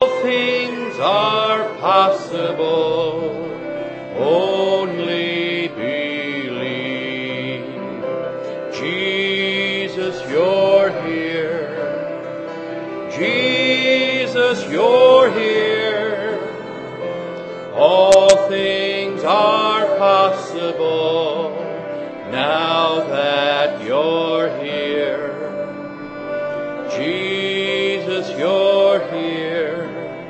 Things are possible. Only believe. Jesus, you're here. Jesus, you're here. All things are possible now that you're here. Jesus, you're here.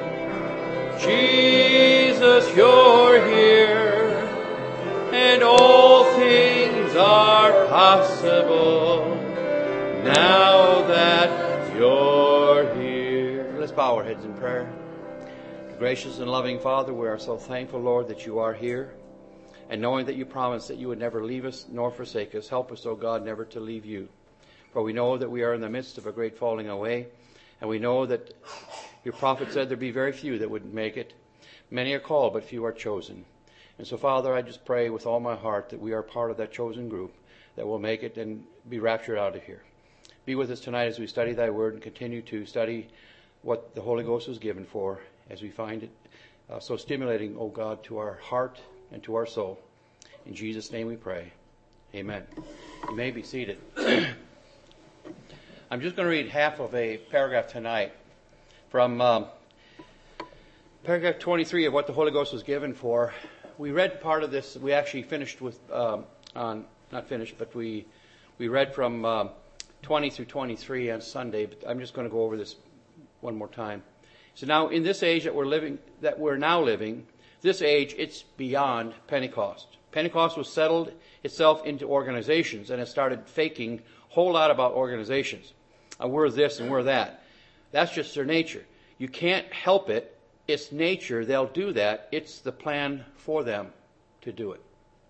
Jesus, you're here, and all things are possible now that you're here. Let's bow our heads in prayer. Gracious and loving Father, we are so thankful, Lord, that you are here, and knowing that you promised that you would never leave us nor forsake us, help us, O God, never to leave you. For we know that we are in the midst of a great falling away, and we know that your prophet said there'd be very few that would make it. Many are called, but few are chosen. And so, Father, I just pray with all my heart that we are part of that chosen group that will make it and be raptured out of here. Be with us tonight as we study thy word and continue to study what the Holy Ghost was given for, as we find it so stimulating, O God, to our heart and to our soul. In Jesus' name we pray. Amen. You may be seated. I'm just going to read half of a paragraph tonight from paragraph 23 of what the Holy Ghost was given for. We read part of this. We actually finished with, not finished, but we read from 20 through 23 on Sunday. But I'm just going to go over this one more time. So now, in this age that we're now living, this age, it's beyond Pentecost. Pentecost was settled itself into organizations, and it started faking a whole lot about organizations. We're this and we're that. That's just their nature. You can't help it. It's nature. They'll do that. It's the plan for them to do it.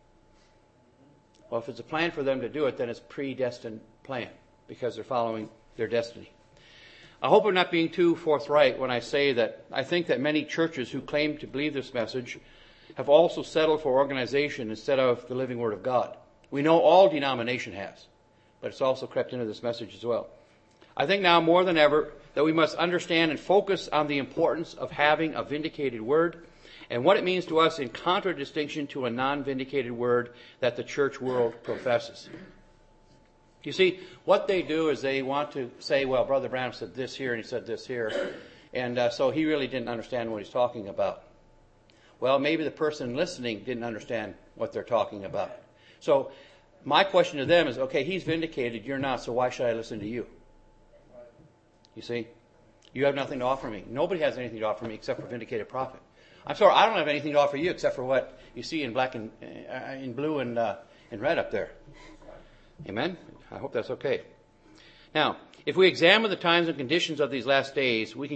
Well, if it's a plan for them to do it, then it's a predestined plan because they're following their destiny. I hope I'm not being too forthright when I say that I think that many churches who claim to believe this message have also settled for organization instead of the living Word of God. We know all denomination has, but it's also crept into this message as well. I think now more than ever that we must understand and focus on the importance of having a vindicated word and what it means to us in contradistinction to a non-vindicated word that the church world professes. You see, what they do is they want to say, well, Brother Branham said this here and he said this here, and so he really didn't understand what he's talking about. Well, maybe the person listening didn't understand what they're talking about. So my question to them is, okay, he's vindicated, you're not, so why should I listen to you? You see, you have nothing to offer me. Nobody has anything to offer me except for vindicated prophet. I'm sorry, I don't have anything to offer you except for what you see in black and in blue and red up there. Amen? I hope that's okay. Now, if we examine the times and conditions of these last days, we can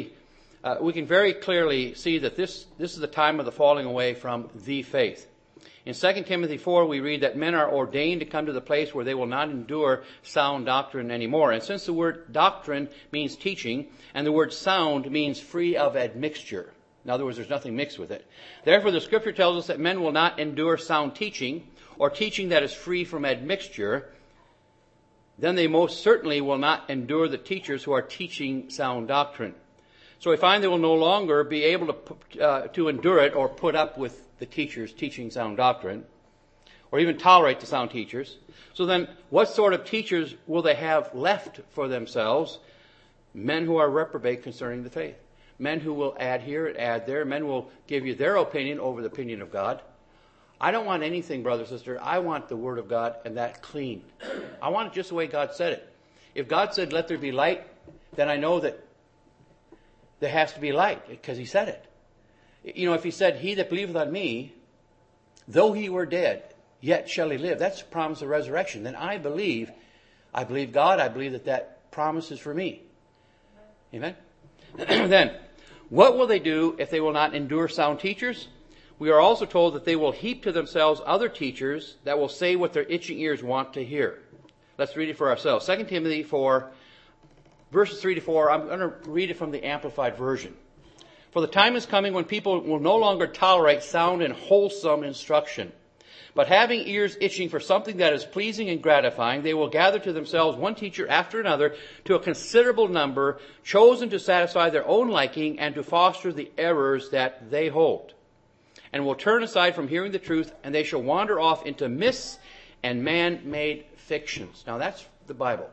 very clearly see that this is the time of the falling away from the faith. In 2 Timothy 4, we read that men are ordained to come to the place where they will not endure sound doctrine anymore. And since the word doctrine means teaching, and the word sound means free of admixture, in other words, there's nothing mixed with it. Therefore, the Scripture tells us that men will not endure sound teaching, or teaching that is free from admixture. Then they most certainly will not endure the teachers who are teaching sound doctrine. So we find they will no longer be able to endure it or put up with the teachers teaching sound doctrine, or even tolerate the sound teachers. So then, what sort of teachers will they have left for themselves? Men who are reprobate concerning the faith. Men who will add here and add there. Men will give you their opinion over the opinion of God. I don't want anything, brother, sister. I want the Word of God, and that clean. I want it just the way God said it. If God said, let there be light, then I know that there has to be light, because He said it. You know, if He said, he that believeth on me, though he were dead, yet shall he live. That's the promise of resurrection. Then I believe God. I believe that promise is for me. Amen? Then, what will they do if they will not endure sound teachers? We are also told that they will heap to themselves other teachers that will say what their itching ears want to hear. Let's read it for ourselves. 2 Timothy 4, verses 3 to 4. I'm going to read it from the Amplified Version. For the time is coming when people will no longer tolerate sound and wholesome instruction, But having ears itching for something that is pleasing and gratifying, they will gather to themselves one teacher after another to a considerable number, chosen to satisfy their own liking and to foster the errors that they hold. And will turn aside from hearing the truth, and they shall wander off into myths and man-made fictions. Now that's the Bible.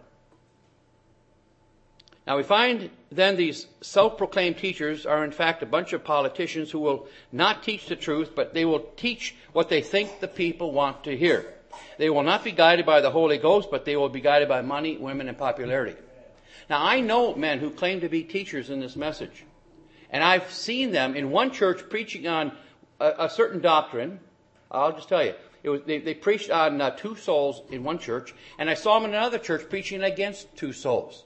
Now we find then these self-proclaimed teachers are in fact a bunch of politicians who will not teach the truth, but they will teach what they think the people want to hear. They will not be guided by the Holy Ghost, but they will be guided by money, women, and popularity. Now I know men who claim to be teachers in this message. And I've seen them in one church preaching on a certain doctrine. I'll just tell you. They preached on two souls in one church, and I saw them in another church preaching against two souls.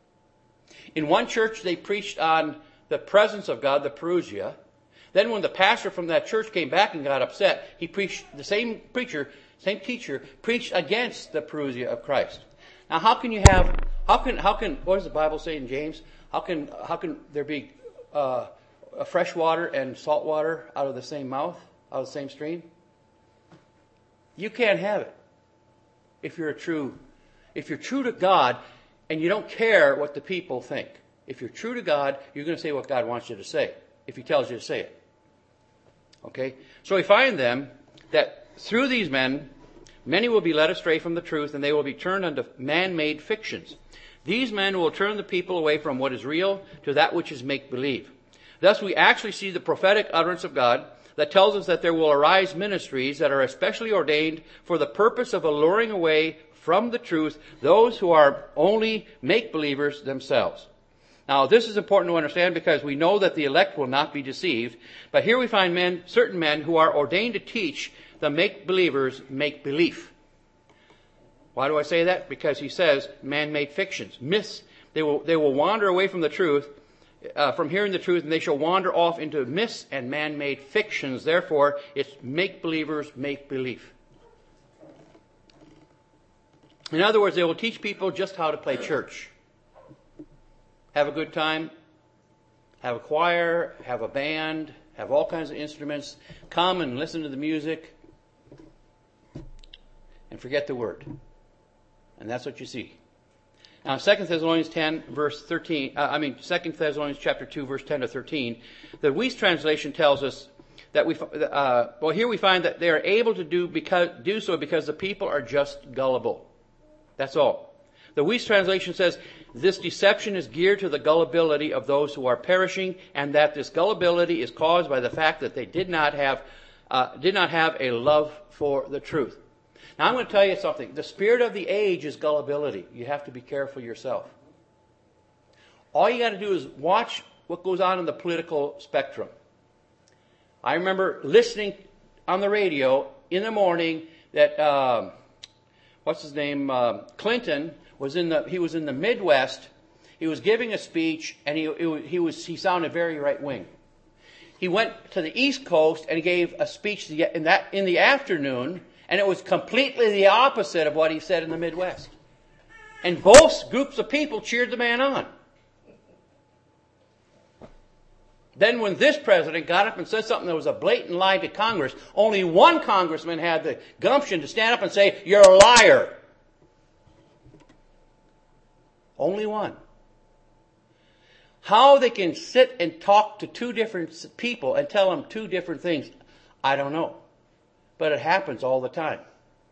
In one church, they preached on the presence of God, the parousia. Then when the pastor from that church came back and got upset, he preached, the same teacher, preached against the parousia of Christ. Now how can what does the Bible say in James? How can there be a fresh water and salt water out of the same mouth, out of the same stream? You can't have it if you're true to God and you don't care what the people think. If you're true to God, you're going to say what God wants you to say, if He tells you to say it. Okay? So we find them that through these men, many will be led astray from the truth, and they will be turned unto man-made fictions. These men will turn the people away from what is real to that which is make-believe. Thus we actually see the prophetic utterance of God that tells us that there will arise ministries that are especially ordained for the purpose of alluring away from the truth those who are only make-believers themselves. Now, this is important to understand because we know that the elect will not be deceived. But here we find certain men who are ordained to teach the make-believers make-belief. Why do I say that? Because he says man-made fictions, myths. They will wander away from the truth, from hearing the truth, and they shall wander off into myths and man-made fictions. Therefore, it's make-believers make-belief. In other words, they will teach people just how to play church. Have a good time, have a choir, have a band, have all kinds of instruments, come and listen to the music, and forget the word. And that's what you see. Now, 2 Thessalonians 10, verse 13, 2 Thessalonians chapter 2, verse 10 to 13, the Weiss translation tells us that here we find that they are able to do so because the people are just gullible. That's all. The Weiss translation says, this deception is geared to the gullibility of those who are perishing, and that this gullibility is caused by the fact that they did not have a love for the truth. Now I'm going to tell you something. The spirit of the age is gullibility. You have to be careful yourself. All you got to do is watch what goes on in the political spectrum. I remember listening on the radio in the morning that Clinton was in the Midwest. He was giving a speech, and he sounded very right wing. He went to the East Coast and he gave a speech in the afternoon, and it was completely the opposite of what he said in the Midwest. And both groups of people cheered the man on. Then when this president got up and said something that was a blatant lie to Congress, only one congressman had the gumption to stand up and say, "You're a liar." Only one. How they can sit and talk to two different people and tell them two different things, I don't know. But it happens all the time.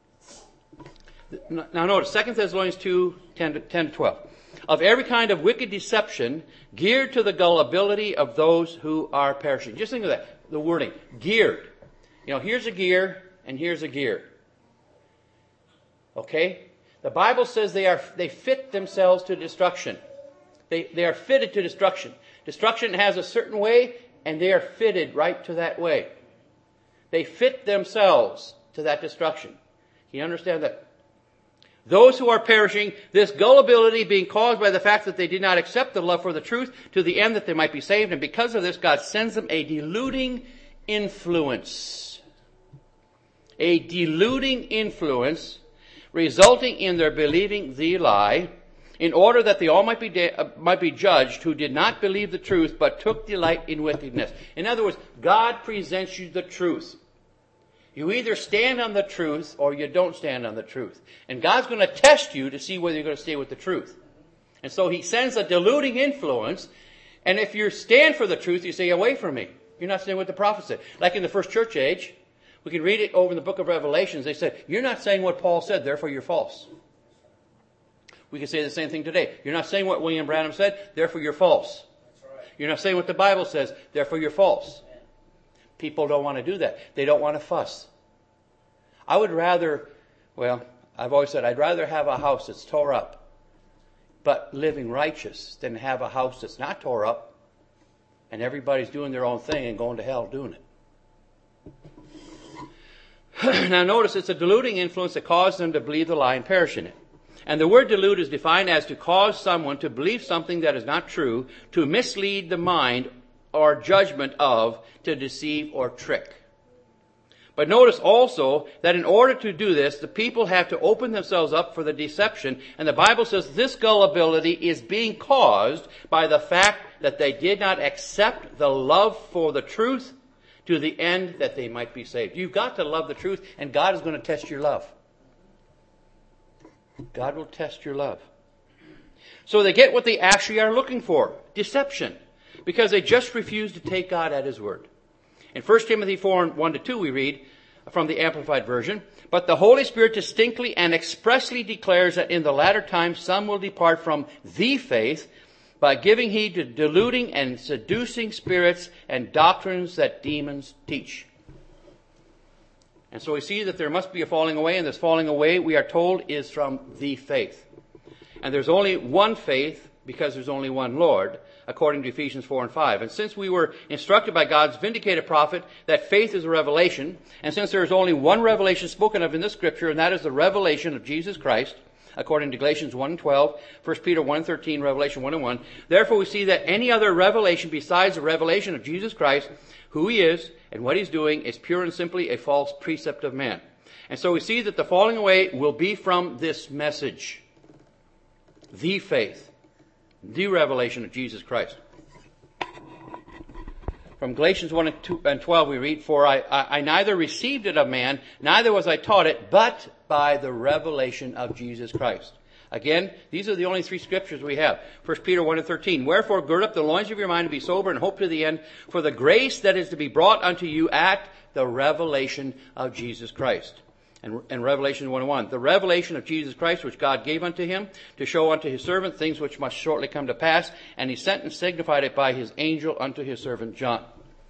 Now notice, 2 Thessalonians 2, 10 to 12. Of every kind of wicked deception, geared to the gullibility of those who are perishing. Just think of that, the wording, geared. Here's a gear, and here's a gear. Okay? The Bible says they fit themselves to destruction. They are fitted to destruction. Destruction has a certain way, and they are fitted right to that way. They fit themselves to that destruction. Can you understand that? Those who are perishing, this gullibility being caused by the fact that they did not accept the love for the truth to the end that they might be saved. And because of this, God sends them a deluding influence. A deluding influence resulting in their believing the lie, in order that they all might be judged who did not believe the truth but took delight in wickedness. In other words, God presents you the truth. You either stand on the truth or you don't stand on the truth. And God's going to test you to see whether you're going to stay with the truth. And so he sends a deluding influence. And if you stand for the truth, you say, away from me. You're not saying what the prophet said. Like in the first church age, we can read it over in the book of Revelations. They said, you're not saying what Paul said, therefore you're false. We can say the same thing today. You're not saying what William Branham said, therefore you're false. You're not saying what the Bible says, therefore you're false. People don't want to do that. They don't want to fuss. I would rather, I've always said, I'd rather have a house that's tore up, but living righteous, than have a house that's not tore up, and everybody's doing their own thing and going to hell doing it. Now notice it's a deluding influence that caused them to believe the lie and perish in it. And the word delude is defined as to cause someone to believe something that is not true, to mislead the mind or judgment of, to deceive or trick. But notice also that in order to do this, the people have to open themselves up for the deception. And the Bible says this gullibility is being caused by the fact that they did not accept the love for the truth to the end that they might be saved. You've got to love the truth, and God is going to test your love. God will test your love. So they get what they actually are looking for, deception, because they just refuse to take God at His word. In 1 Timothy 4, 1-2, we read from the Amplified Version, but the Holy Spirit distinctly and expressly declares that in the latter times some will depart from the faith by giving heed to deluding and seducing spirits and doctrines that demons teach. And so we see that there must be a falling away, and this falling away, we are told, is from the faith. And there's only one faith because there's only one Lord, according to Ephesians 4 and 5. And since we were instructed by God's vindicated prophet that faith is a revelation, and since there is only one revelation spoken of in this scripture, and that is the revelation of Jesus Christ, according to Galatians 1 and 12, 1 Peter 1 and 13, Revelation 1 and 1, therefore we see that any other revelation besides the revelation of Jesus Christ, who He is and what He's doing, is pure and simply a false precept of man. And so we see that the falling away will be from this message. The faith. The revelation of Jesus Christ. From Galatians 1 and 12 we read, for I neither received it of man, neither was I taught it, but by the revelation of Jesus Christ. Again, these are the only three scriptures we have. 1 Peter 1 and 13. Wherefore gird up the loins of your mind and be sober and hope to the end for the grace that is to be brought unto you at the revelation of Jesus Christ. And Revelation 1 and 1. The revelation of Jesus Christ which God gave unto Him to show unto His servant things which must shortly come to pass. And He sent and signified it by His angel unto His servant John.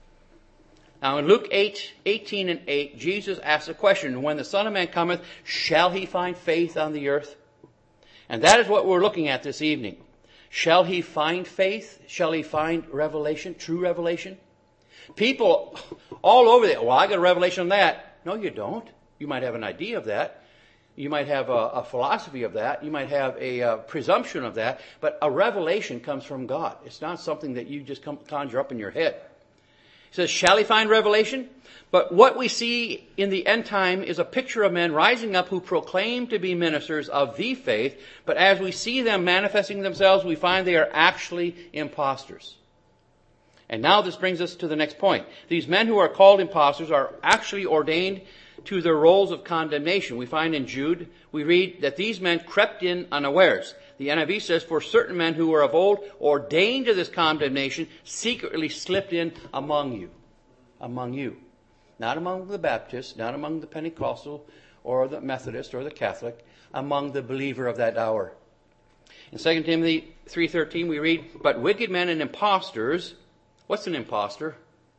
Now in Luke 18 and 8, Jesus asks a question. When the Son of Man cometh, shall He find faith on the earth? And that is what we're looking at this evening. Shall He find faith? Shall He find revelation, true revelation? People all over there, well, I got a revelation on that. No, you don't. You might have an idea of that. You might have a philosophy of that. You might have a presumption of that. But a revelation comes from God. It's not something that you just conjure up in your head. He says, shall he find revelation? But what we see in the end time is a picture of men rising up who proclaim to be ministers of the faith. But as we see them manifesting themselves, we find they are actually imposters. And now this brings us to the next point. These men who are called imposters are actually ordained to their roles of condemnation. We find in Jude, we read that these men crept in unawares. The NIV says, for certain men who were of old ordained to this condemnation secretly slipped in among you. Among you. Not among the Baptists, not among the Pentecostal or the Methodist or the Catholic, among the believer of that hour. In 2 Timothy 3:13 we read, but wicked men and impostors. What's an impostor?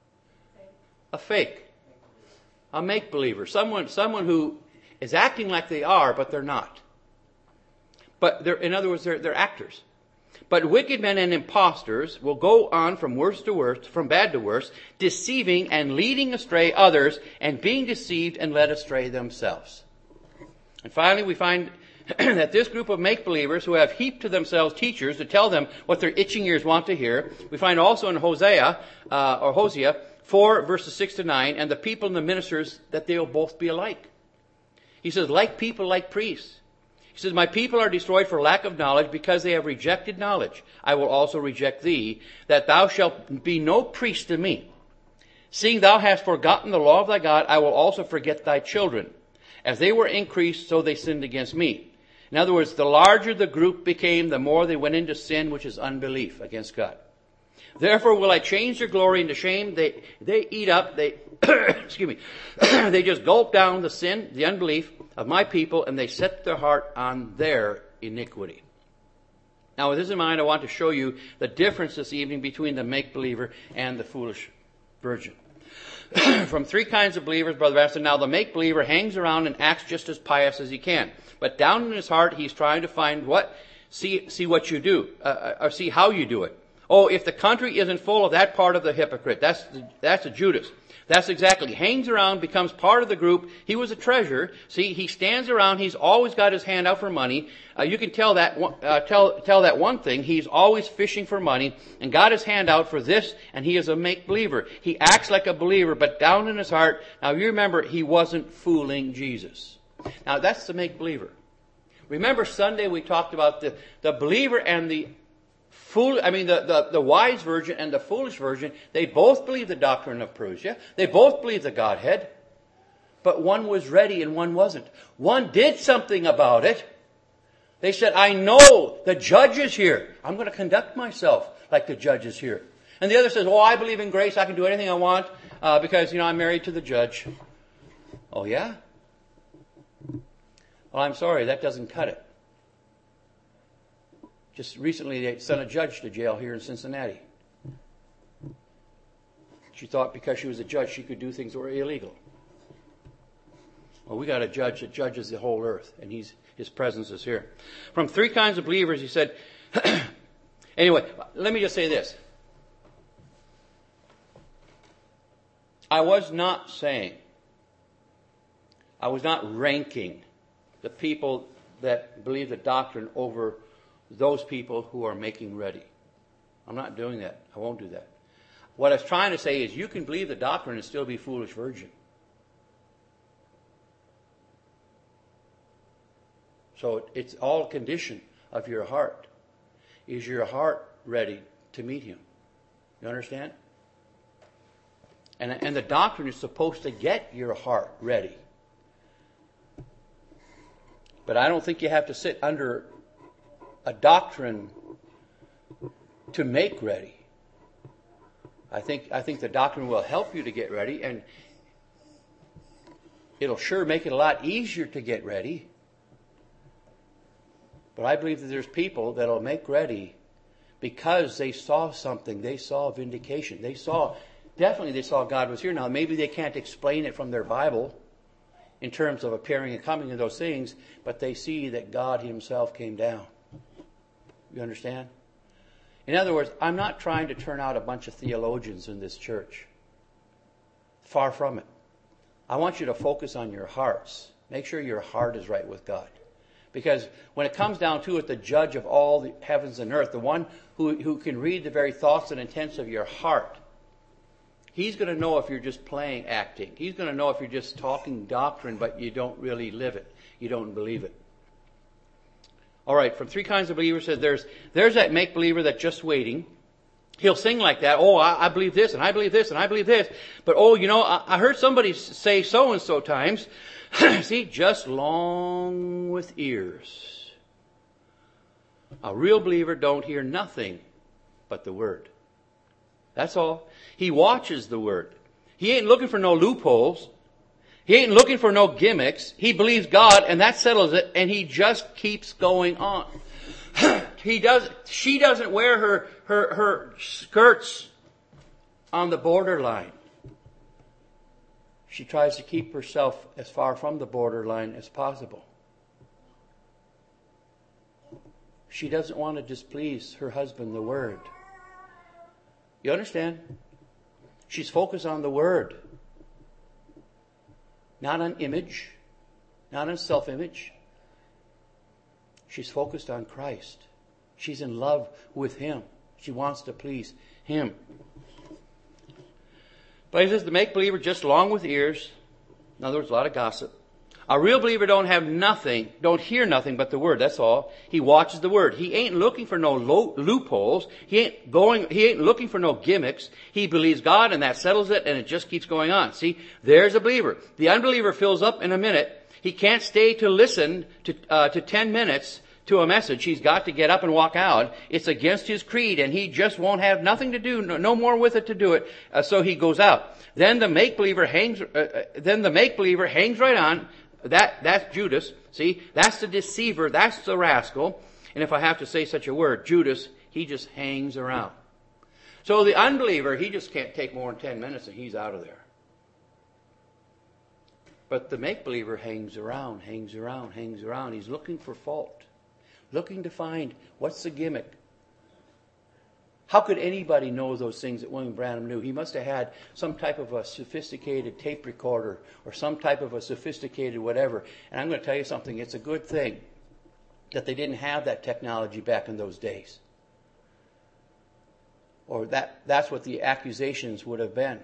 A fake. A make-believer. Someone who is acting like they are, but they're not. But in other words, they're actors. But wicked men and impostors will go on from worst to worst, from bad to worse, deceiving and leading astray others, and being deceived and led astray themselves. And finally, we find that this group of make-believers who have heaped to themselves teachers to tell them what their itching ears want to hear, we find also in Hosea 4 verses 6 to 9, and the people and the ministers, that they will both be alike. He says, like people, like priests. He says, my people are destroyed for lack of knowledge, because they have rejected knowledge. I will also reject thee, that thou shalt be no priest to me. Seeing thou hast forgotten the law of thy God, I will also forget thy children. As they were increased, so they sinned against me. In other words, the larger the group became, the more they went into sin, which is unbelief against God. Therefore will I change their glory into shame. They eat up, excuse me, they just gulp down the sin, the unbelief of my people, and they set their heart on their iniquity. Now with this in mind, I want to show you the difference this evening between the make-believer and the foolish virgin. From three kinds of believers, Brother Baston. Now the make-believer hangs around and acts just as pious as he can. But down in his heart, he's trying to find what? See what you do, or see how you do it. Oh, if the country isn't full of that part of the hypocrite, that's a Judas. That's exactly. Hangs around, becomes part of the group. He was a treasurer. See, he stands around. He's always got his hand out for money. You can tell that one thing. He's always fishing for money and got his hand out for this, and he is a make-believer. He acts like a believer, but down in his heart, now you remember, he wasn't fooling Jesus. Now that's the make-believer. Remember Sunday we talked about the believer and the wise virgin and the foolish virgin. They both believe the doctrine of Parousia. They both believe the Godhead. But one was ready and one wasn't. One did something about it. They said, I know the judge is here. I'm going to conduct myself like the judge is here. And the other says, I believe in grace. I can do anything I want because, I'm married to the judge. Oh, yeah? Well, I'm sorry. That doesn't cut it. Just recently, they sent a judge to jail here in Cincinnati. She thought because she was a judge, she could do things that were illegal. Well, we got a judge that judges the whole earth, and his presence is here. From three kinds of believers, he said, anyway, let me just say this. I was not ranking the people that believe the doctrine over those people who are making ready. I'm not doing that. I won't do that. What I was trying to say is you can believe the doctrine and still be foolish virgin. So it's all a condition of your heart. Is your heart ready to meet him? You understand? And the doctrine is supposed to get your heart ready. But I don't think you have to sit under a doctrine to make ready. I think the doctrine will help you to get ready, and it'll sure make it a lot easier to get ready. But I believe that there's people that'll make ready because they saw something. They saw vindication. They saw God was here. Now, maybe they can't explain it from their Bible in terms of appearing and coming and those things, but they see that God himself came down. You understand? In other words, I'm not trying to turn out a bunch of theologians in this church. Far from it. I want you to focus on your hearts. Make sure your heart is right with God. Because when it comes down to it, the judge of all the heavens and earth, the one who can read the very thoughts and intents of your heart, he's going to know if you're just acting. He's going to know if you're just talking doctrine, but you don't really live it. You don't believe it. All right, from three kinds of believers, says there's that make-believer that's just waiting. He'll sing like that. Oh, I believe this, and I believe this, and I believe this. But, I heard somebody say so-and-so times. See, just long with ears. A real believer don't hear nothing but the Word. That's all. He watches the Word. He ain't looking for no loopholes. He ain't looking for no gimmicks. He believes God, and that settles it, and he just keeps going on. She doesn't wear her skirts on the borderline. She tries to keep herself as far from the borderline as possible. She doesn't want to displease her husband, the Word. You understand? She's focused on the Word. Not on image. Not on self-image. She's focused on Christ. She's in love with Him. She wants to please Him. But he says the make-believer just long with ears. In other words, a lot of gossip. A real believer don't hear nothing but the Word, that's all. He watches the Word. He ain't looking for no loopholes. He ain't looking for no gimmicks. He believes God and that settles it and it just keeps going on. See, there's a believer. The unbeliever fills up in a minute. He can't stay to listen to 10 minutes to a message. He's got to get up and walk out. It's against his creed and he just won't have nothing to do, no more with it to do it. So he goes out. Then the make-believer hangs right on. That's Judas. See, that's the deceiver. That's the rascal. And if I have to say such a word, Judas, he just hangs around. So the unbeliever, he just can't take more than 10 minutes and he's out of there. But the make-believer hangs around. He's looking for fault. Looking to find what's the gimmick. How could anybody know those things that William Branham knew? He must have had some type of a sophisticated tape recorder or some type of a sophisticated whatever. And I'm going to tell you something. It's a good thing that they didn't have that technology back in those days. Or that's what the accusations would have been.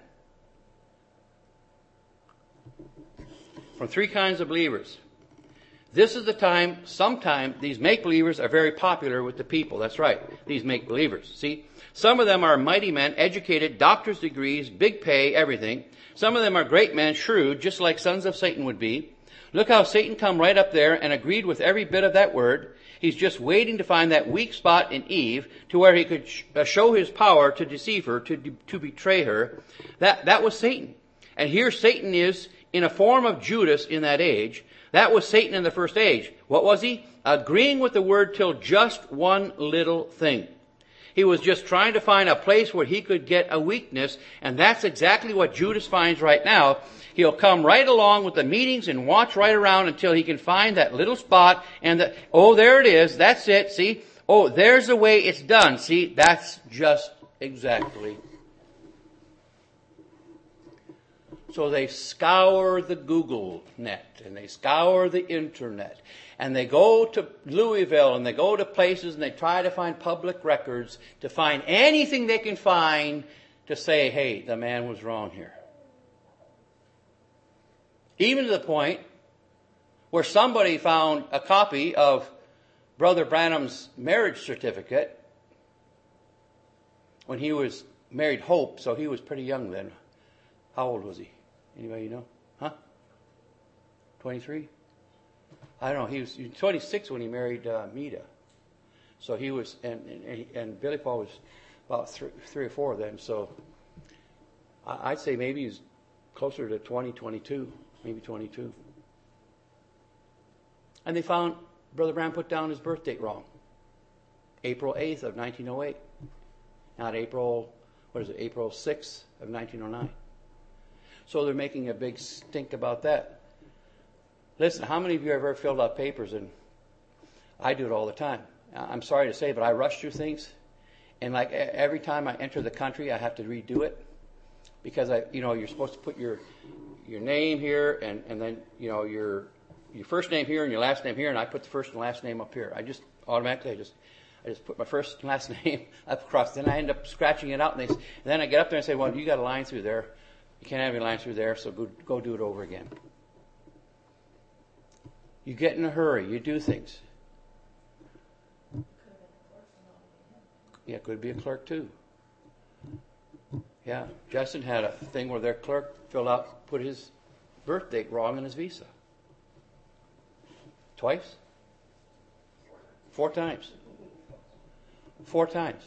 From three kinds of believers. This is the time, sometime, these make-believers are very popular with the people. That's right, these make-believers. See, some of them are mighty men, educated, doctor's degrees, big pay, everything. Some of them are great men, shrewd, just like sons of Satan would be. Look how Satan come right up there and agreed with every bit of that word. He's just waiting to find that weak spot in Eve to where he could show his power to deceive her, to betray her. That was Satan. And here Satan is in a form of Judas in that age. That was Satan in the first age. What was he? Agreeing with the word till just one little thing. He was just trying to find a place where he could get a weakness, and that's exactly what Judas finds right now. He'll come right along with the meetings and watch right around until he can find that little spot and there it is, that's it, see? Oh, there's the way it's done, see? That's just exactly. So they scour the Google net and they scour the internet and they go to Louisville and they go to places and they try to find public records to find anything they can find to say, hey, the man was wrong here. Even to the point where somebody found a copy of Brother Branham's marriage certificate when he was married Hope, so he was pretty young then. How old was he? Anybody know? Huh? 23? I don't know. He was 26 when he married Mita. So he was, and Billy Paul was about three or four then. So I'd say maybe he's closer to 20, 22, maybe 22. And they found Brother Branham put down his birth date wrong. April 8th of 1908. Not April 6th of 1909. So they're making a big stink about that. Listen, how many of you have ever filled out papers? And I do it all the time. I'm sorry to say, but I rush through things. And like every time I enter the country, I have to redo it. Because you're supposed to put your name here and then, your first name here and your last name here. And I put the first and last name up here. I just automatically, I just put my first and last name up across. Then I end up scratching it out. And then I get up there and say, well, you got a line through there. You can't have any lines through there, so go do it over again. You get in a hurry. You do things. Yeah, could be a clerk too. Yeah, Justin had a thing where their clerk put his birth date wrong on his visa. Twice? 4 times. 4 times.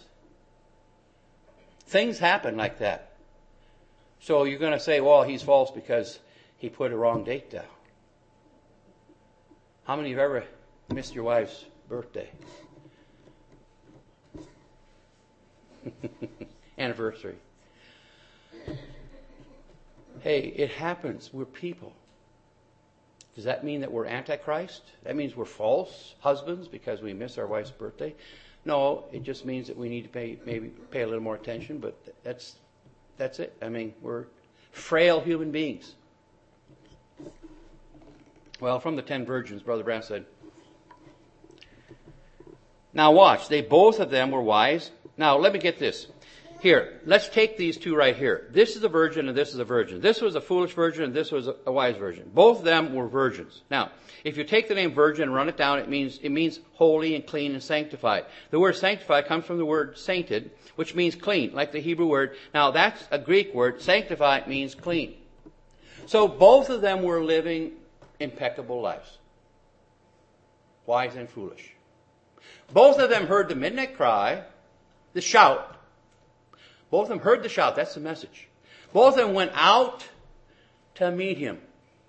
Things happen like that. So you're going to say, well, he's false because he put a wrong date down. How many have ever missed your wife's birthday? Anniversary. Hey, it happens. We're people. Does that mean that we're Antichrist? That means we're false husbands because we miss our wife's birthday? No, it just means that we need to pay a little more attention, but that's it. I mean, we're frail human beings. Well, from the 10 virgins, Brother Branham said, now watch, they both of them were wise. Now, let me get this. Here, let's take these two right here. This is a virgin and this is a virgin. This was a foolish virgin and this was a wise virgin. Both of them were virgins. Now, if you take the name virgin and run it down, it means holy and clean and sanctified. The word sanctified comes from the word sainted, which means clean, like the Hebrew word. Now, that's a Greek word. Sanctified means clean. So both of them were living impeccable lives. Wise and foolish. Both of them heard the midnight cry, the shout. Both of them heard the shout. That's the message. Both of them went out to meet him.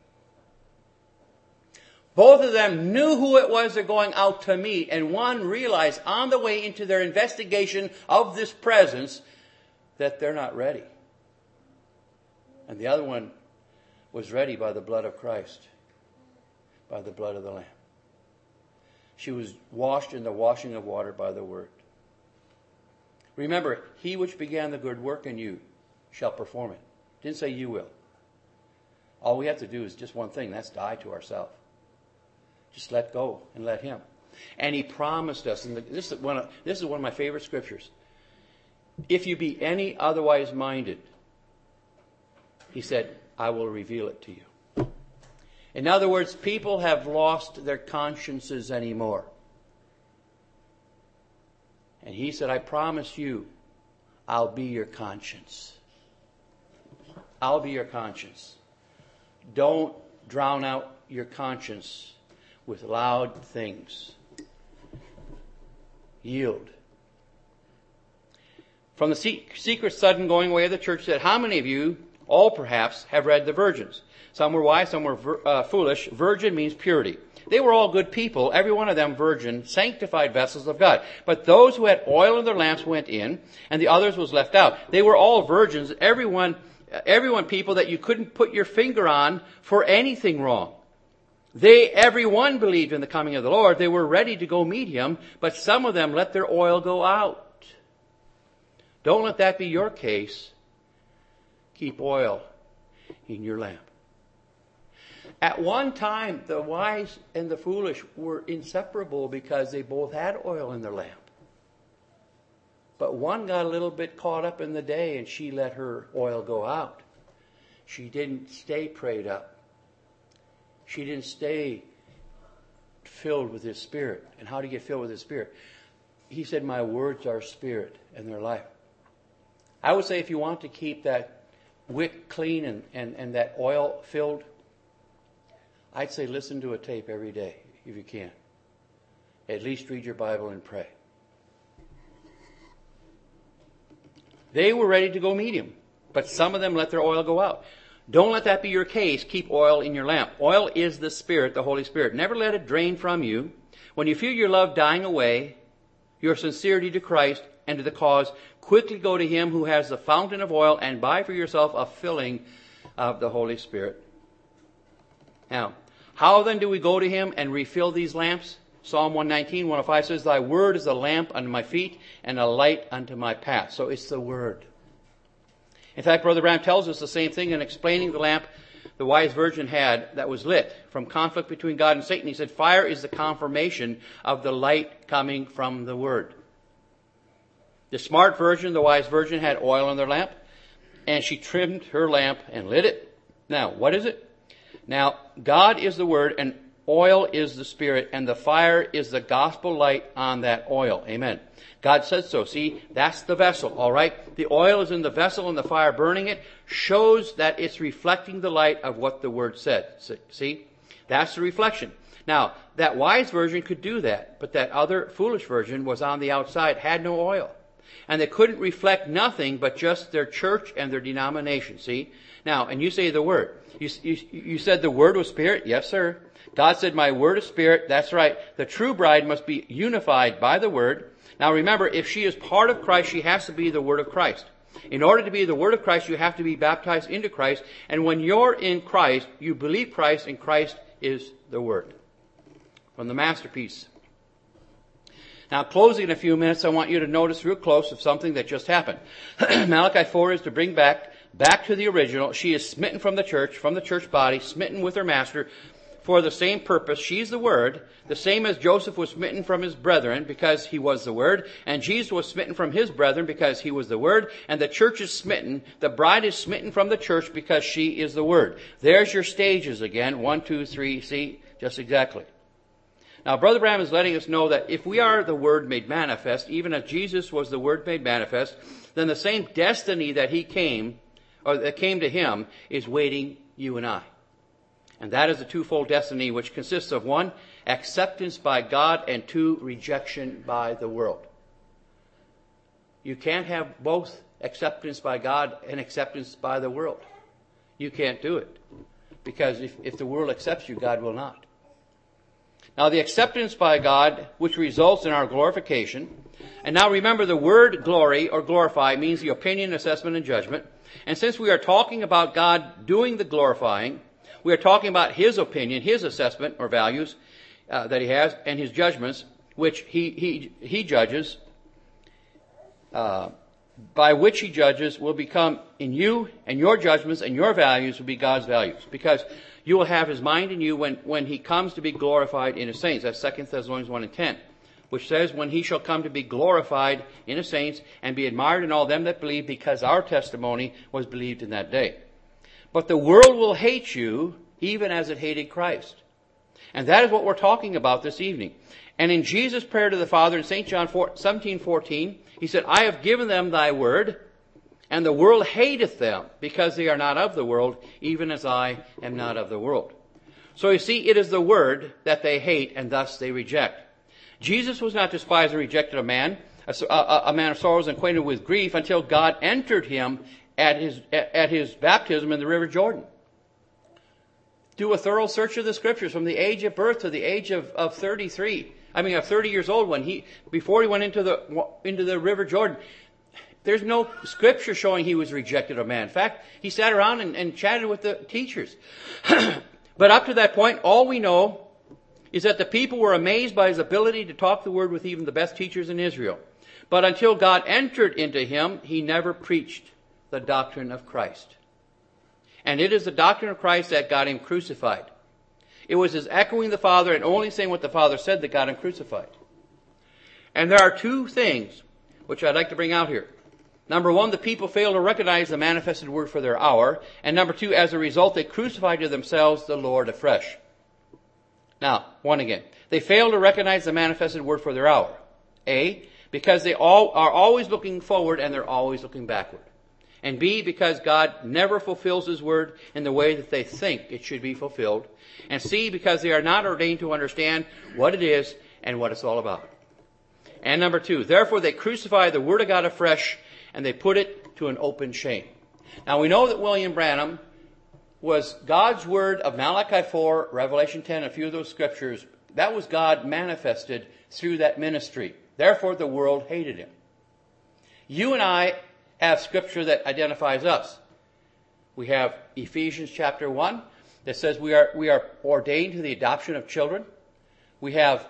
Both of them knew who it was they're going out to meet. And one realized on the way into their investigation of this presence that they're not ready. And the other one was ready by the blood of Christ, by the blood of the Lamb. She was washed in the washing of water by the word. Remember, he which began the good work in you shall perform it. Didn't say you will. All we have to do is just one thing. That's die to ourselves. Just let go and let him. And he promised us, and this is one of my favorite scriptures. If you be any otherwise minded, he said, I will reveal it to you. In other words, people have lost their consciences anymore. And he said, I promise you, I'll be your conscience. I'll be your conscience. Don't drown out your conscience with loud things. Yield. From the secret sudden going away of the church said, how many of you, all perhaps, have read the virgins? Some were wise, some were foolish. Virgin means purity. They were all good people, every one of them virgin, sanctified vessels of God. But those who had oil in their lamps went in, and the others was left out. They were all virgins, everyone people that you couldn't put your finger on for anything wrong. Everyone believed in the coming of the Lord. They were ready to go meet him, but some of them let their oil go out. Don't let that be your case. Keep oil in your lamp. At one time, the wise and the foolish were inseparable because they both had oil in their lamp. But one got a little bit caught up in the day and she let her oil go out. She didn't stay prayed up. She didn't stay filled with his Spirit. And how to get filled with his Spirit? He said, my words are spirit and their life. I would say if you want to keep that wick clean and that oil filled, I'd say listen to a tape every day, if you can. At least read your Bible and pray. They were ready to go meet him, but some of them let their oil go out. Don't let that be your case. Keep oil in your lamp. Oil is the Spirit, the Holy Spirit. Never let it drain from you. When you feel your love dying away, your sincerity to Christ and to the cause, quickly go to him who has the fountain of oil and buy for yourself a filling of the Holy Spirit. Now, how then do we go to him and refill these lamps? Psalm 119, 105 says, thy word is a lamp unto my feet and a light unto my path. So it's the word. In fact, Brother Branham tells us the same thing in explaining the lamp the wise virgin had that was lit from conflict between God and Satan. He said, fire is the confirmation of the light coming from the word. The smart virgin, the wise virgin, had oil in their lamp, and she trimmed her lamp and lit it. Now, what is it? Now, God is the Word, and oil is the Spirit, and the fire is the gospel light on that oil. Amen. God says so. See, that's the vessel, all right? The oil is in the vessel, and the fire burning it shows that it's reflecting the light of what the Word said. See? That's the reflection. Now, that wise virgin could do that, but that other foolish virgin was on the outside, had no oil. And they couldn't reflect nothing but just their church and their denomination, see? Now, and you say the Word. You said the Word was Spirit? Yes, sir. God said, my Word is Spirit. That's right. The true bride must be unified by the Word. Now remember, if she is part of Christ, she has to be the Word of Christ. In order to be the Word of Christ, you have to be baptized into Christ. And when you're in Christ, you believe Christ, and Christ is the Word. From the masterpiece. Now, closing in a few minutes, I want you to notice real close of something that just happened. Malachi 4 is to bring back to the original. She is smitten from the church body, smitten with her master. for the same purpose. She's the Word, the same as Joseph was smitten from his brethren because he was the Word, and Jesus was smitten from his brethren because he was the Word, and the church is smitten. The bride is smitten from the church because she is the Word. There's your stages again. 1, 2, 3. See? Just exactly. Now, Brother Branham is letting us know that if we are the Word made manifest, even as Jesus was the Word made manifest, then the same destiny that he came, or that came to him, is waiting you and I. And that is a twofold destiny which consists of 1, acceptance by God, and 2, rejection by the world. You can't have both acceptance by God and acceptance by the world. You can't do it. Because if the world accepts you, God will not. Now, the acceptance by God, which results in our glorification. And now remember, the word glory or glorify means the opinion, assessment, and judgment. And since we are talking about God doing the glorifying, we are talking about his opinion, his assessment or values that he has, and his judgments, which he judges, by which he judges will become in you, and your judgments and your values will be God's values. Because you will have his mind in you when he comes to be glorified in his saints. That's 2 Thessalonians 1 and 10, which says, when he shall come to be glorified in his saints and be admired in all them that believe, because our testimony was believed in that day. But the world will hate you even as it hated Christ. And that is what we're talking about this evening. And in Jesus' prayer to the Father in St. John 17:14, he said, I have given them thy word, and the world hateth them, because they are not of the world, even as I am not of the world. So you see, it is the word that they hate, and thus they reject. Jesus was not despised and rejected a man of sorrows and acquainted with grief, until God entered him at his baptism in the river Jordan. Do a thorough search of the scriptures from the age of birth to the age of 30 years old, before he went into the river Jordan. There's no scripture showing he was rejected of man. In fact, he sat around and chatted with the teachers. But up to that point, all we know is that the people were amazed by his ability to talk the word with even the best teachers in Israel. But until God entered into him, he never preached the doctrine of Christ. And it is the doctrine of Christ that got him crucified. It was his echoing the Father and only saying what the Father said that got him crucified. And there are 2 things which I'd like to bring out here. Number 1, the people failed to recognize the manifested word for their hour. And number 2, as a result, they crucified to themselves the Lord afresh. Now, 1 again. They failed to recognize the manifested word for their hour. A, because they all are always looking forward and they're always looking backward. And B, because God never fulfills his word in the way that they think it should be fulfilled. And C, because they are not ordained to understand what it is and what it's all about. And number 2, therefore they crucify the word of God afresh, and they put it to an open shame. Now we know that William Branham was God's word of Malachi 4, Revelation 10, a few of those scriptures. That was God manifested through that ministry. Therefore the world hated him. You and I have scripture that identifies us. We have Ephesians chapter 1 that says we are ordained to the adoption of children. We have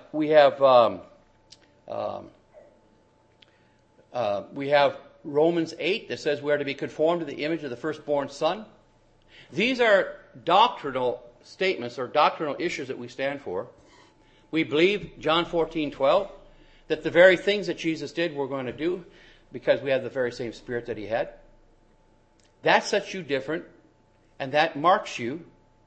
Romans 8 that says we are to be conformed to the image of the firstborn son. These are doctrinal statements or doctrinal issues that we stand for. We believe John 14:12 that the very things that Jesus did we're going to do because we have the very same spirit that he had. That sets you different and that marks you.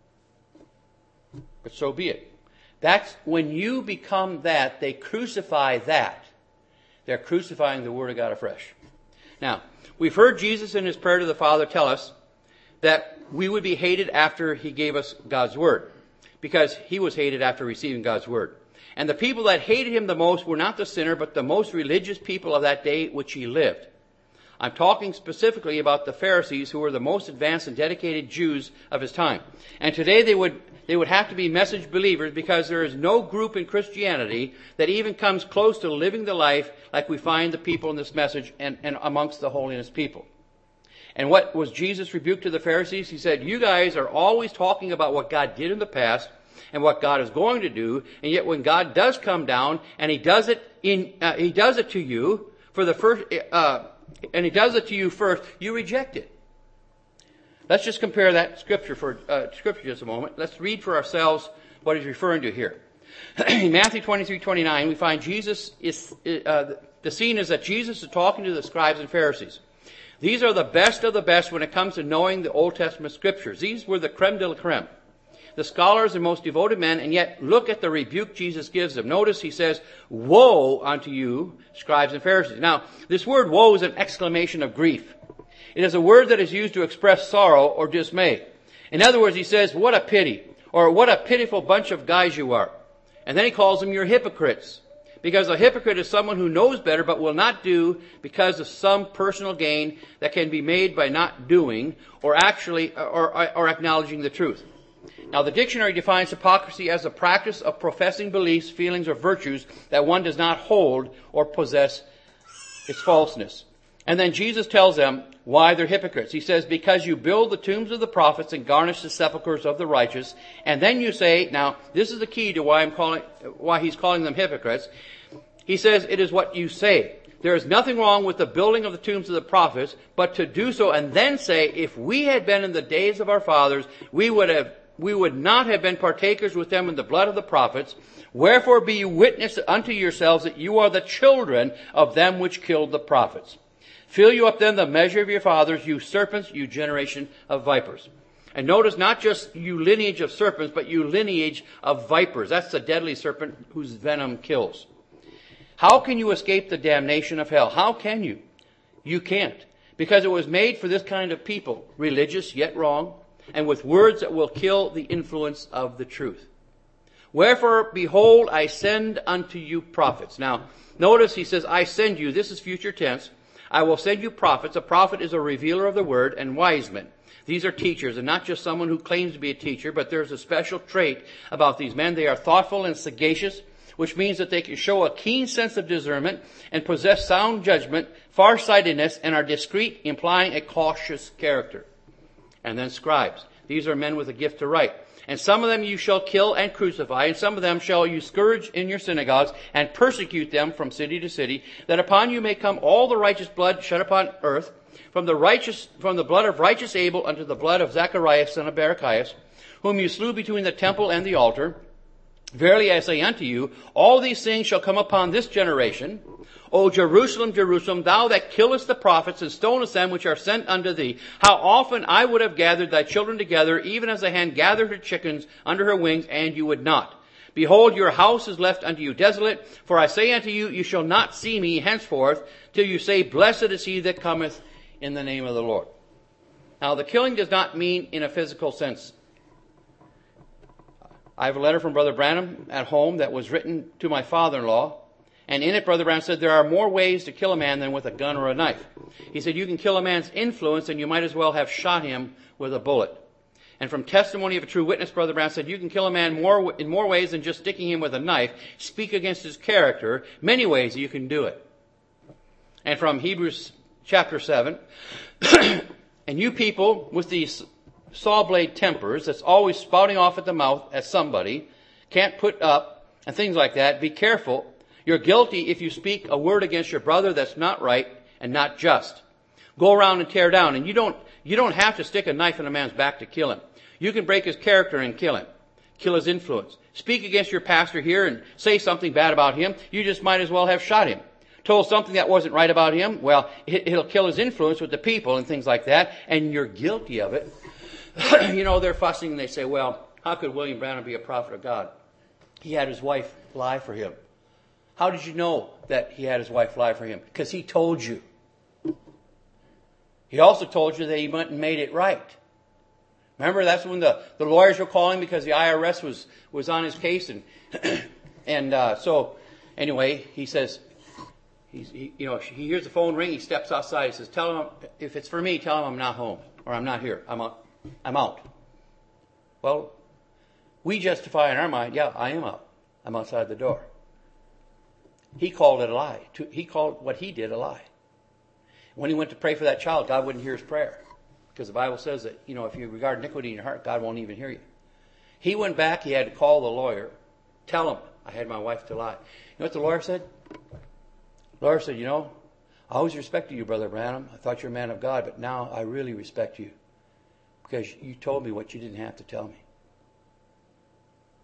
But so be it. That's when you become that, they crucify that. They're crucifying the Word of God afresh. Now, we've heard Jesus in his prayer to the Father tell us that we would be hated after he gave us God's Word, because he was hated after receiving God's Word. And the people that hated him the most were not the sinner, but the most religious people of that day which he lived. I'm talking specifically about the Pharisees, who were the most advanced and dedicated Jews of his time. And today they would have to be message believers, because there is no group in Christianity that even comes close to living the life like we find the people in this message and amongst the holiness people. And what was Jesus' rebuke to the Pharisees? He said, you guys are always talking about what God did in the past and what God is going to do, and yet when God does come down and he does it to you for the first, and he does it to you first, you reject it. Let's just compare that scripture for scripture just a moment. Let's read for ourselves what he's referring to here. In Matthew 23:29, we find the scene is that Jesus is talking to the scribes and Pharisees. These are the best of the best when it comes to knowing the Old Testament scriptures. These were the creme de la creme, the scholars and most devoted men, and yet look at the rebuke Jesus gives them. Notice he says, "Woe unto you, scribes and Pharisees." Now, this word woe is an exclamation of grief. It is a word that is used to express sorrow or dismay. In other words, he says, "What a pity," or "What a pitiful bunch of guys you are." And then he calls them your hypocrites. Because a hypocrite is someone who knows better but will not do because of some personal gain that can be made by not doing or acknowledging the truth. Now, the dictionary defines hypocrisy as a practice of professing beliefs, feelings, or virtues that one does not hold or possess its falseness. And then Jesus tells them why they're hypocrites. He says, "Because you build the tombs of the prophets and garnish the sepulchres of the righteous." And then you say, now, this is the key to why he's calling them hypocrites. He says, "It is what you say. There is nothing wrong with the building of the tombs of the prophets, but to do so and then say, if we had been in the days of our fathers, we would not have been partakers with them in the blood of the prophets. Wherefore be you witness unto yourselves that you are the children of them which killed the prophets. Fill you up then the measure of your fathers, you serpents, you generation of vipers." And notice not just you lineage of serpents, but you lineage of vipers. That's the deadly serpent whose venom kills. How can you escape the damnation of hell? How can you? You can't. Because it was made for this kind of people, religious yet wrong, and with words that will kill the influence of the truth. "Wherefore, behold, I send unto you prophets." Now, notice he says, "I send you." This is future tense. "I will send you prophets." A prophet is a revealer of the word, and wise men. These are teachers, and not just someone who claims to be a teacher, but there's a special trait about these men. They are thoughtful and sagacious, which means that they can show a keen sense of discernment and possess sound judgment, farsightedness, and are discreet, implying a cautious character. And then scribes. These are men with a gift to write. "And some of them you shall kill and crucify, and some of them shall you scourge in your synagogues, and persecute them from city to city, that upon you may come all the righteous blood shed upon earth, from the blood of righteous Abel unto the blood of Zacharias son of Barachias, whom you slew between the temple and the altar. Verily I say unto you, all these things shall come upon this generation. O Jerusalem, Jerusalem, thou that killest the prophets and stonest them which are sent unto thee, how often I would have gathered thy children together, even as a hen gathereth her chickens under her wings, and you would not. Behold, your house is left unto you desolate. For I say unto you, you shall not see me henceforth, till you say, Blessed is he that cometh in the name of the Lord." Now, the killing does not mean in a physical sense. I have a letter from Brother Branham at home that was written to my father-in-law. And in it, Brother Branham said, there are more ways to kill a man than with a gun or a knife. He said, you can kill a man's influence, and you might as well have shot him with a bullet. And from testimony of a true witness, Brother Branham said, you can kill a man in more ways than just sticking him with a knife. Speak against his character. Many ways you can do it. And from Hebrews chapter 7, and you people with these saw blade tempers that's always spouting off at the mouth at somebody, can't put up, and things like that, be careful. You're guilty if you speak a word against your brother that's not right and not just. Go around and tear down. And you don't have to stick a knife in a man's back to kill him. You can break his character and kill him. Kill his influence. Speak against your pastor here and say something bad about him. You just might as well have shot him. Told something that wasn't right about him. Well, it'll kill his influence with the people and things like that. And you're guilty of it. They're fussing and they say, well, how could William Branham be a prophet of God? He had his wife lie for him. How did you know that he had his wife lie for him? Because he told you. He also told you that he went and made it right. Remember, that's when the lawyers were calling because the IRS was on his case. So anyway, he says, he hears the phone ring, he steps outside, he says, tell him, if it's for me, tell him I'm not home, or I'm not here, I'm out. Well, we justify in our mind, yeah, I am out. I'm outside the door. He called it a lie. He called what he did a lie. When he went to pray for that child, God wouldn't hear his prayer. Because the Bible says that, if you regard iniquity in your heart, God won't even hear you. He went back, he had to call the lawyer, tell him, I had my wife to lie. You know what the lawyer said? The lawyer said, I always respected you, Brother Branham. I thought you were a man of God, but now I really respect you. Because you told me what you didn't have to tell me.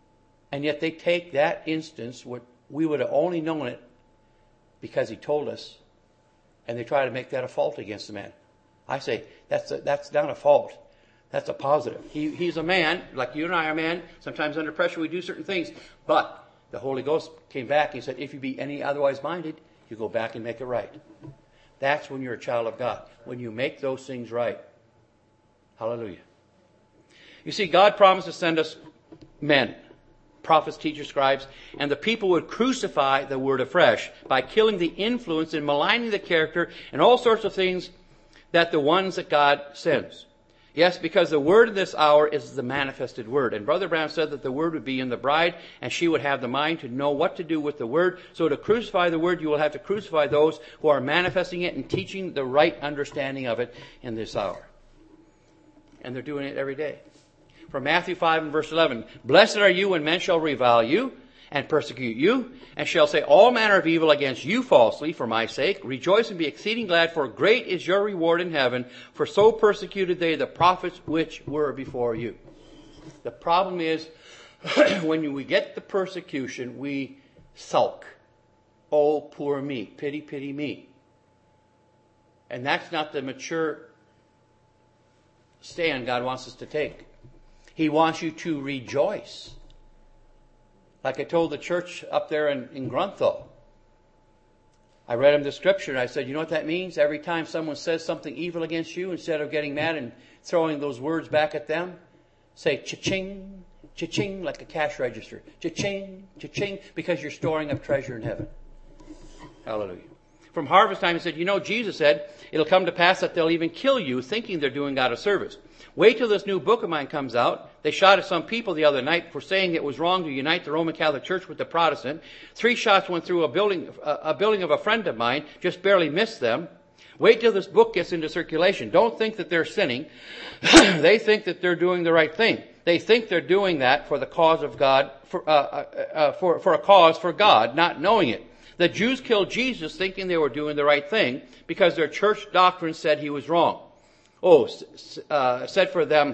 And yet they take that instance, what we would have only known it because he told us, and they try to make that a fault against the man. I say, that's not a fault. That's a positive. He's a man, like you and I are men. Sometimes under pressure we do certain things. But the Holy Ghost came back and he said, if you be any otherwise minded, you go back and make it right. That's when you're a child of God. When you make those things right. Hallelujah. You see, God promised to send us men, prophets, teachers, scribes, and the people would crucify the word afresh by killing the influence and maligning the character and all sorts of things that the ones that God sends. Yes, because the word in this hour is the manifested word. And Brother Branham said that the word would be in the bride, and she would have the mind to know what to do with the word. So to crucify the word, you will have to crucify those who are manifesting it and teaching the right understanding of it in this hour. And they're doing it every day. From Matthew 5 and verse 11, Blessed are you when men shall revile you and persecute you, and shall say all manner of evil against you falsely for my sake. Rejoice and be exceeding glad, for great is your reward in heaven, for so persecuted they the prophets which were before you. The problem is, when we get the persecution, we sulk. Oh, poor me. Pity, pity me. And that's not the mature stand God wants us to take. He wants you to rejoice. Like I told the church up there in Grunthal. I read them the scripture and I said, you know what that means? Every time someone says something evil against you, instead of getting mad and throwing those words back at them, say cha-ching, cha-ching, like a cash register. Cha-ching, cha-ching, because you're storing up treasure in heaven. Hallelujah. From harvest time, he said, you know, Jesus said, it'll come to pass that they'll even kill you thinking they're doing God a service. Wait till this new book of mine comes out. They shot at some people the other night for saying it was wrong to unite the Roman Catholic Church with the Protestant. 3 shots went through a building of a friend of mine, just barely missed them. Wait till this book gets into circulation. Don't think that they're sinning. They think that they're doing the right thing. They think they're doing that for the cause of God, for a cause for God, not knowing it. The Jews killed Jesus thinking they were doing the right thing because their church doctrine said he was wrong. Said for them,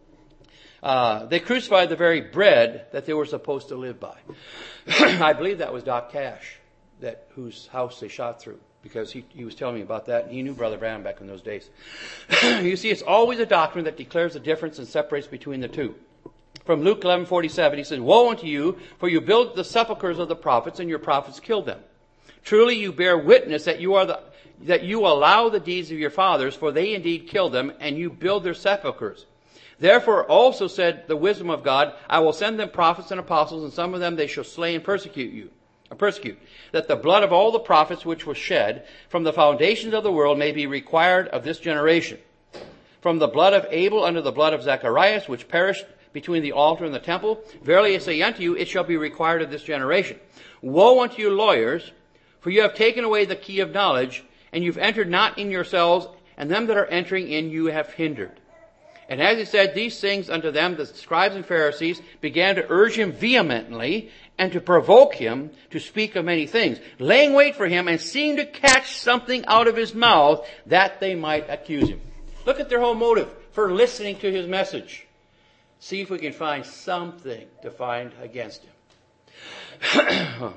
they crucified the very bread that they were supposed to live by. I believe that was Doc Cash, whose house they shot through, because he was telling me about that, and he knew Brother Branham back in those days. You see, it's always a doctrine that declares the difference and separates between the two. From Luke 11:47, he says, Woe unto you, for you build the sepulchres of the prophets, and your prophets killed them. Truly you bear witness that you allow the deeds of your fathers, for they indeed killed them, and you build their sepulchres. Therefore also said the wisdom of God, I will send them prophets and apostles, and some of them they shall slay and persecute, that the blood of all the prophets which was shed from the foundations of the world may be required of this generation. From the blood of Abel unto the blood of Zacharias, which perished between the altar and the temple, verily I say unto you, it shall be required of this generation. Woe unto you lawyers, for you have taken away the key of knowledge, and you've entered not in yourselves, and them that are entering in you have hindered. And as he said these things unto them, the scribes and Pharisees began to urge him vehemently, and to provoke him to speak of many things, laying wait for him, and seemed to catch something out of his mouth, that they might accuse him. Look at their whole motive for listening to his message. See if we can find something to find against him.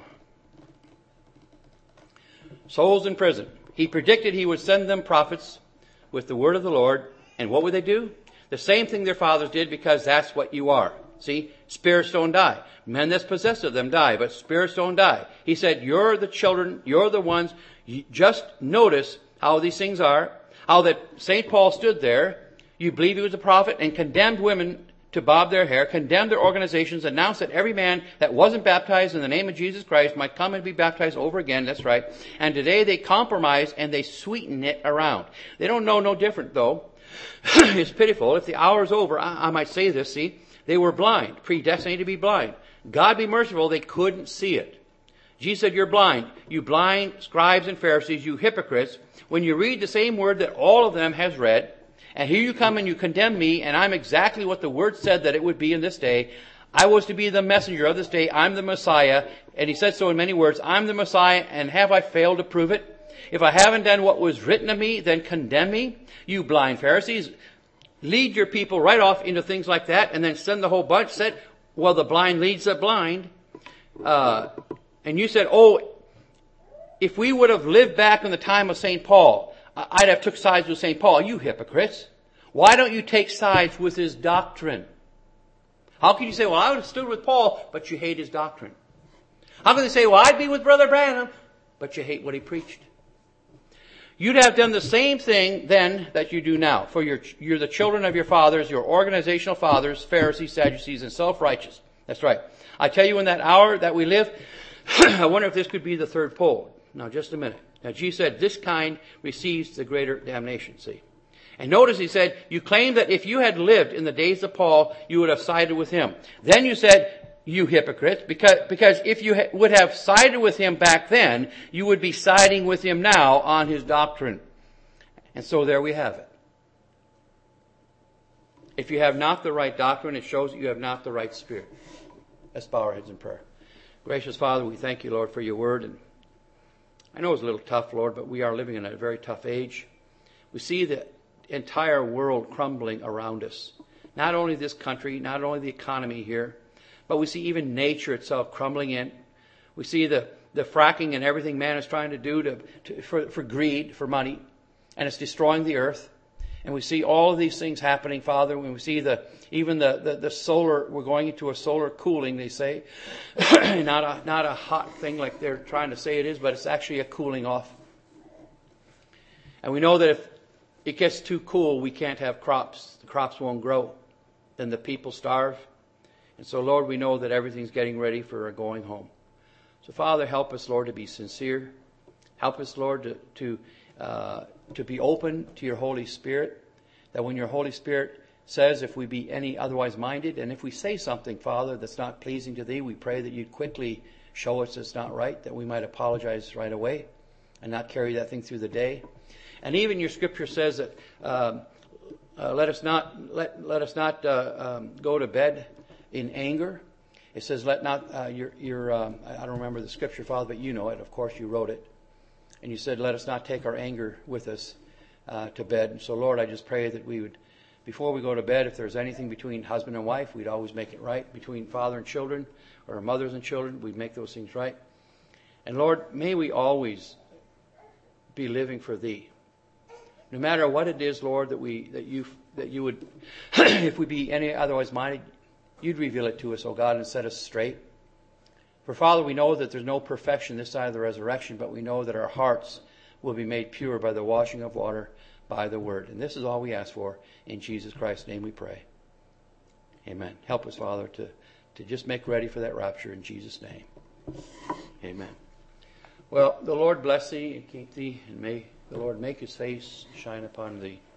Souls in prison. He predicted he would send them prophets with the word of the Lord. And what would they do? The same thing their fathers did, because that's what you are. See, spirits don't die. Men that's possessed of them die, but spirits don't die. He said, you're the children, you're the ones. You just notice how these things are. How that St. Paul stood there. You believe he was a prophet and condemned women to bob their hair, condemned their organizations, announced that every man that wasn't baptized in the name of Jesus Christ might come and be baptized over again. That's right. And today they compromise and they sweeten it around. They don't know no different, though. It's pitiful. If the hour's over, I might say this, see, they were blind, predestinated to be blind. God be merciful, they couldn't see it. Jesus said, you're blind. You blind scribes and Pharisees, you hypocrites. When you read the same word that all of them has read, and here you come and you condemn me, and I'm exactly what the word said that it would be in this day. I was to be the messenger of this day. I'm the Messiah. And he said so in many words. I'm the Messiah, and have I failed to prove it? If I haven't done what was written of me, then condemn me. You blind Pharisees, lead your people right off into things like that, and then send the whole bunch. Said, well, the blind leads the blind. And you said, oh, if we would have lived back in the time of St. Paul, I'd have took sides with St. Paul. You hypocrites. Why don't you take sides with his doctrine? How can you say, well, I would have stood with Paul, but you hate his doctrine? How can they say, well, I'd be with Brother Branham, but you hate what he preached? You'd have done the same thing then that you do now. For you're the children of your fathers, your organizational fathers, Pharisees, Sadducees, and self-righteous. That's right. I tell you, in that hour that we live, I wonder if this could be the third pole. Now, just a minute. Now, Jesus said, this kind receives the greater damnation, see. And notice he said, you claim that if you had lived in the days of Paul, you would have sided with him. Then you said, you hypocrites, because if you would have sided with him back then, you would be siding with him now on his doctrine. And so there we have it. If you have not the right doctrine, it shows that you have not the right spirit. Let's bow our heads in prayer. Gracious Father, we thank you, Lord, for your word. And I know it's a little tough, Lord, but we are living in a very tough age. We see the entire world crumbling around us. Not only this country, not only the economy here, but we see even nature itself crumbling in. We see the fracking and everything man is trying to do for greed, for money, and it's destroying the earth. And we see all of these things happening, Father, when we see even the solar, we're going into a solar cooling, they say. not a hot thing like they're trying to say it is, but it's actually a cooling off. And we know that if it gets too cool, we can't have crops. The crops won't grow. Then the people starve. And so, Lord, we know that everything's getting ready for our going home. So, Father, help us, Lord, to be sincere. Help us, Lord, to be open to your Holy Spirit. That when your Holy Spirit says, if we be any otherwise minded, and if we say something, Father, that's not pleasing to thee, we pray that you'd quickly show us it's not right, that we might apologize right away and not carry that thing through the day. And even your scripture says that let us not go to bed in anger. It says, let not I don't remember the scripture, Father, but you know it. Of course, you wrote it. And you said, let us not take our anger with us to bed. And so, Lord, I just pray that we would, before we go to bed, if there's anything between husband and wife, we'd always make it right. Between father and children, or mothers and children, we'd make those things right. And Lord, may we always be living for thee. No matter what it is, Lord, that you would, if we be any otherwise minded, you'd reveal it to us, O God, and set us straight. For Father, we know that there's no perfection this side of the resurrection, but we know that our hearts will be made pure by the washing of water by the word. And this is all we ask for. In Jesus Christ's name we pray. Amen. Help us, Father, to just make ready for that rapture in Jesus' name. Amen. Well, the Lord bless thee and keep thee, and may the Lord make his face shine upon thee